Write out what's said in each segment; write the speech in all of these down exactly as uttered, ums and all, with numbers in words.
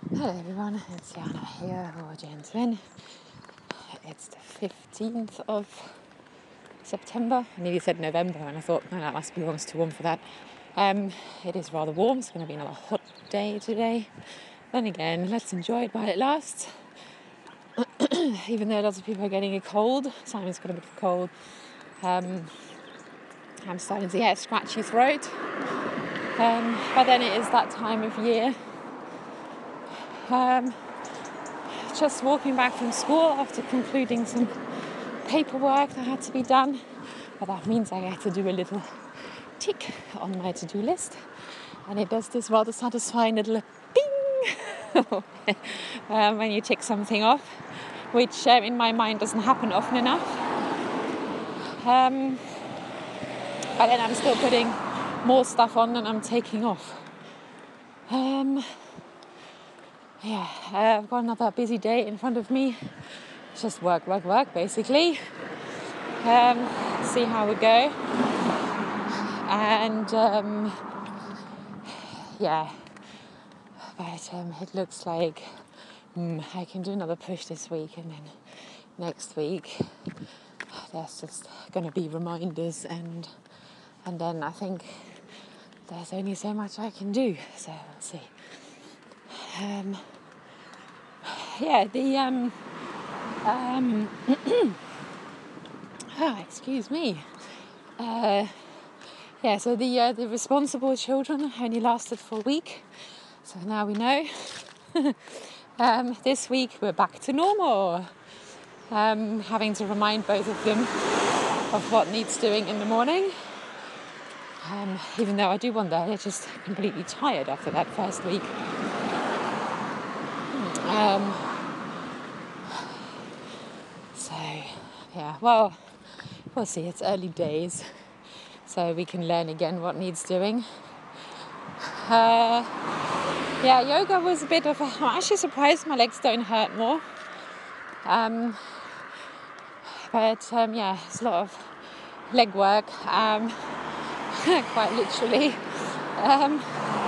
Hello everyone, it's Jana here, or Jen Sven. It's the fifteenth of September. I nearly said November and I thought, no, that must be warm, it's too warm for that. Um, it is rather warm, it's going to be another hot day today. Then again, let's enjoy it while it lasts. Even though lots of people are getting a cold, Simon's got a bit of a cold. Um, I'm starting to get a scratchy throat. Um, but then it is that time of year. Um, just walking back from school after concluding some paperwork that had to be done, but that means I get to do a little tick on my to-do list, and it does this rather satisfying little ping um, when you tick something off, which um, in my mind doesn't happen often enough. Um, but then I'm still putting more stuff on than I'm taking off. Um, Yeah, I've got another busy day in front of me. It's just work, work, work, basically. Um, see how we go. And, um, yeah, but um, it looks like mm, I can do another push this week, and then next week there's just going to be reminders, and and then I think there's only so much I can do, so we'll see. Um, yeah, the... Um, um, ah, excuse me. Uh, yeah, so the uh, the responsible children only lasted for a week, so now we know. um, this week we're back to normal. Um, having to remind both of them of what needs doing in the morning. Um, even though I do wonder, they're just completely tired after that first week. Um, so, yeah, well, we'll see. It's early days, so we can learn again what needs doing. Uh, yeah, yoga was a bit of a... I'm actually surprised my legs don't hurt more. Um, but, um, yeah, it's a lot of leg work, um, quite literally. Um,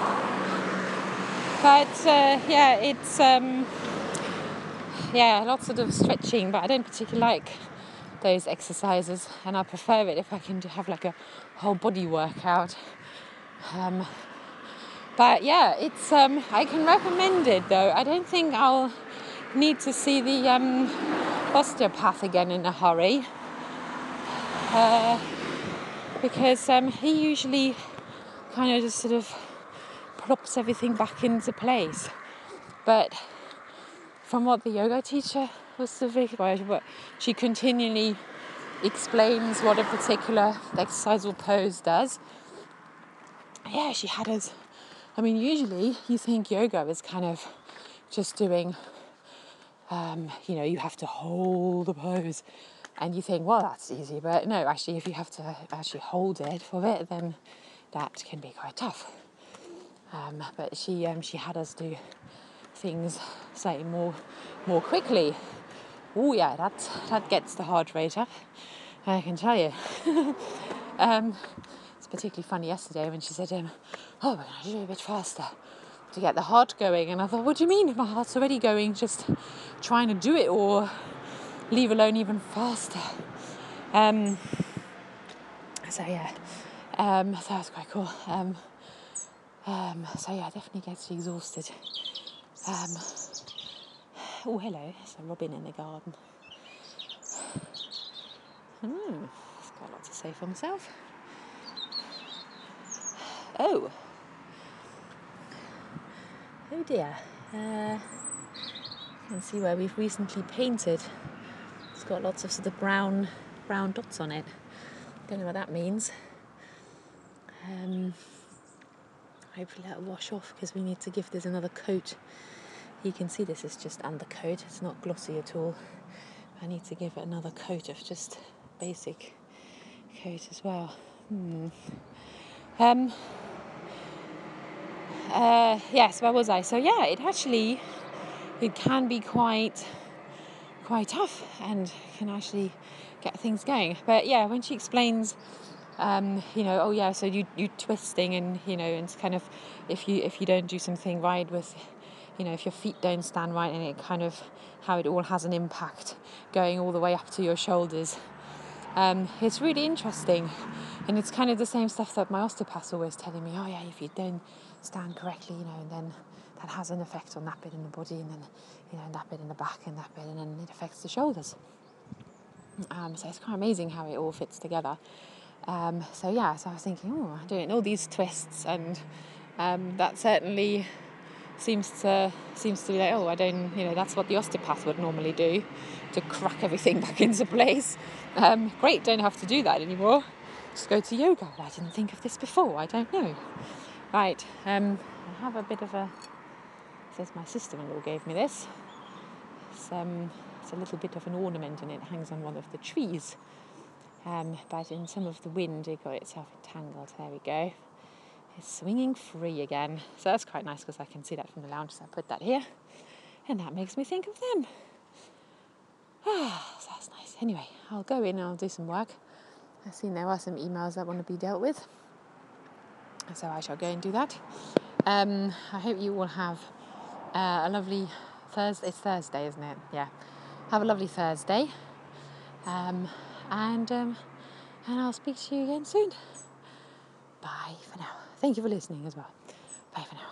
but, uh, yeah, it's... Um, yeah, lots of stretching, but I don't particularly like those exercises, and I prefer it if I can have like a whole body workout. Um, but yeah, it's um, I can recommend it though. I don't think I'll need to see the um, osteopath again in a hurry, uh, because um, he usually kind of just sort of plops everything back into place. But from what the yoga teacher was saying, she continually explains what a particular exercise or pose does. Yeah, she had us. I mean, usually you think yoga is kind of just doing, um, you know, you have to hold the pose, and you think, well, that's easy. But no, actually, if you have to actually hold it for it, then that can be quite tough. Um, but she um, she had us do things slightly more more quickly. Oh yeah, that that gets the heart rate up, I can tell you. um, it's particularly funny yesterday when she said, um, "Oh, we're going to do it a bit faster to get the heart going." And I thought, "What do you mean? My heart's already going. Just trying to do it, or leave alone even faster." Um, so yeah, um, so that was quite cool. Um, um, so yeah, definitely gets you exhausted. Um, oh, hello, there's a robin in the garden. Hmm, he's got a lot to say for himself. Oh, oh dear. Uh, you can see where we've recently painted. It's got lots of sort of brown, brown dots on it. Don't know what that means. Um, hopefully that'll wash off because we need to give this another coat. You can see this is just undercoat. It's not glossy at all. I need to give it another coat of just basic coat as well. Hmm. Um. Uh. Yes. Where was I? So yeah, it actually it can be quite quite tough and can actually get things going. But yeah, when she explains, um, you know, oh yeah, so you you twisting and you know, and it's kind of if you if you don't do something right with you know, if your feet don't stand right, and it kind of, how it all has an impact going all the way up to your shoulders. Um, it's really interesting, and it's kind of the same stuff that my osteopath's always telling me, oh yeah, if you don't stand correctly, you know, and then that has an effect on that bit in the body, and then, you know, that bit in the back, and that bit, and then it affects the shoulders. Um, so it's quite amazing how it all fits together. Um, so yeah, so I was thinking, oh, I'm doing all these twists, and um, that certainly seems to seems to be like, oh, I don't, you know, that's what the osteopath would normally do, to crack everything back into place. Um, great, don't have to do that anymore. Just go to yoga. Well, I didn't think of this before. I don't know. Right, um, I have a bit of a. Says my sister-in-law gave me this. It's, um, it's a little bit of an ornament, and it hangs on one of the trees. Um, but in some of the wind, it got itself entangled. There we go. It's swinging free again. So that's quite nice because I can see that from the lounge. So I put that here, and that makes me think of them. Ah, so that's nice. Anyway, I'll go in and I'll do some work. I've seen there are some emails that want to be dealt with, so I shall go and do that. Um, I hope you all have uh, a lovely Thursday. It's Thursday, isn't it? Yeah. Have a lovely Thursday. Um, and um, and I'll speak to you again soon. Bye for now. Thank you for listening as well. Bye for now.